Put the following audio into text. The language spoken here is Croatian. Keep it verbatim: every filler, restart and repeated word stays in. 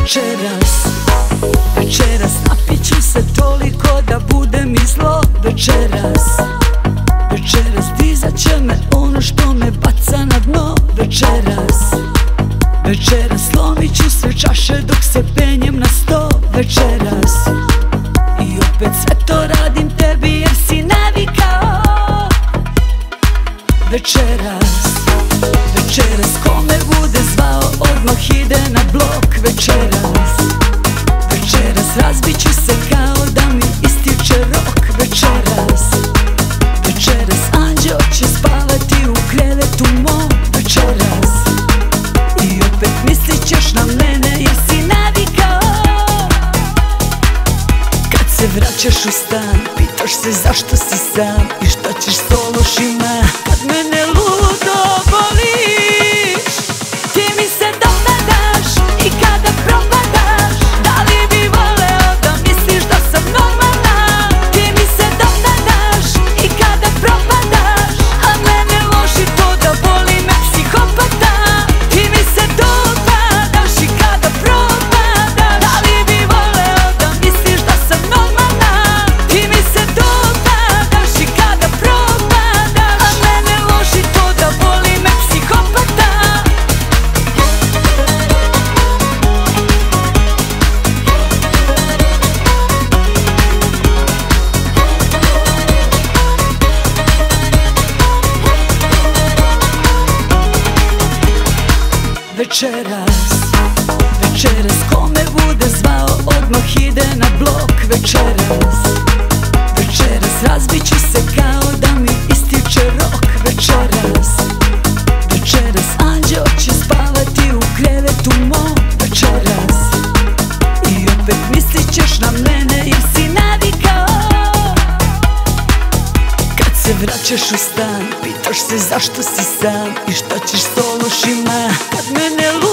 Večeras, večeras napit ću se toliko da bude mi zlo. Večeras, večeras dizat će me ono što me baca na dno. Večeras, večeras slomit ću sve čaše dok se penjem na sto. Večeras, i opet sve to radim tebi jer si navikao. Večeras, večeras ko me bude zvao odmah ide na blok. Večeras, večeras razbit ću se kao da mi ističe rok. Večeras, večeras anđeo će spavati u krevetu mom. Večeras, i opet mislit ćeš na mene jer si navikao. Kad se vraćaš u stan pitaš se zašto si sam i šta ćeš s to lošima. Kad mene ludo voliš, ti mi se dopadaš i kada propadaš. Da li bi voleo da misliš da sam normalna? Ti mi se dopadaš i kada propadaš, a mene loži to da voli me psihopata. Ti mi se dopadaš i kada propadaš. Da li bi voleo da misliš da sam normalna? Ti mi se dopadaš i kada propadaš, a mene loži to da voli me psihopata. Večeras, večeras ko me bude zvao odmah ide na blok. Večeras, večeras razbit ću se kao da mi ističe rok. Večeras, večeras anđeo će spavati u krevetu mom. Večeras, i opet mislit ćeš na mene jer si navikao. Kad se vraćaš u stan pitaš se zašto si sam i šta ćeš s to lošima. Kad mene